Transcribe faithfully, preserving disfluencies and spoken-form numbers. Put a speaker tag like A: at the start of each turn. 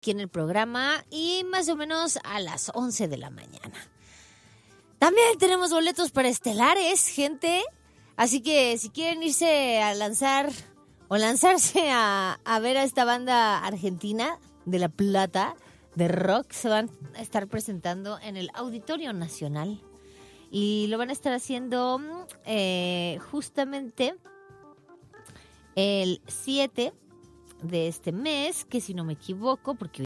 A: aquí en el programa y más o menos a las once de la mañana. También tenemos boletos para estelares, gente. Así que si quieren irse a lanzar o lanzarse a, a ver a esta banda argentina de La Plata de rock, se van a estar presentando en el Auditorio Nacional. Y lo van a estar haciendo eh, justamente el siete de este mes, que si no me equivoco, porque